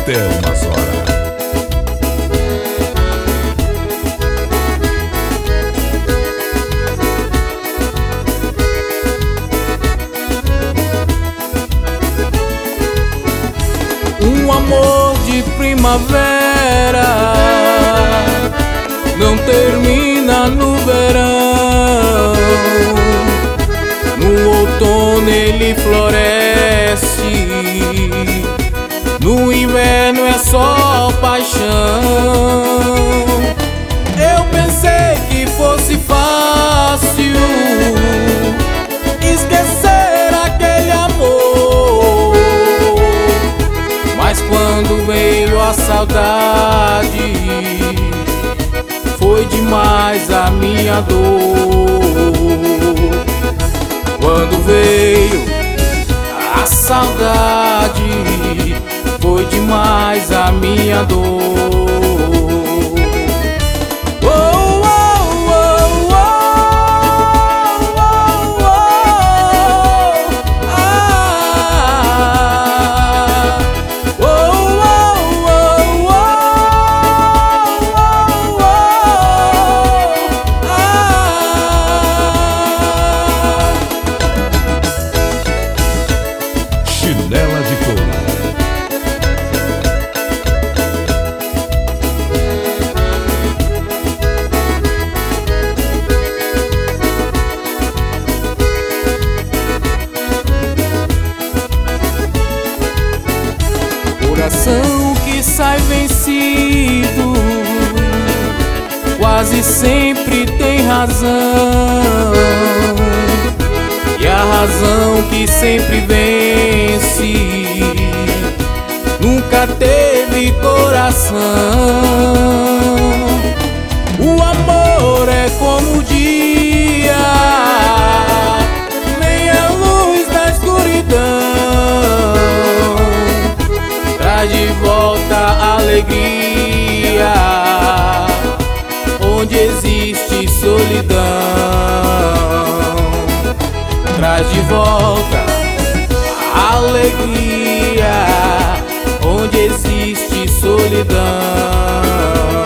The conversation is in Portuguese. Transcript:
umas horas. Um amor de primavera não termina no verão. No outono ele floresce, no inverno é só paixão. Eu pensei que fosse fácil esquecer aquele amor, mas quando veio a saudade, foi demais a minha dor. Quando veio a saudade, foi demais a minha dor. Chinela de Couro. Coração que sai vencido quase sempre tem razão, e a razão que sempre vence nunca teve coração. O amor é como o dia, nem a luz da escuridão, traz de volta a alegria onde existe solidão. Traz de volta a alegria onde existe solidão.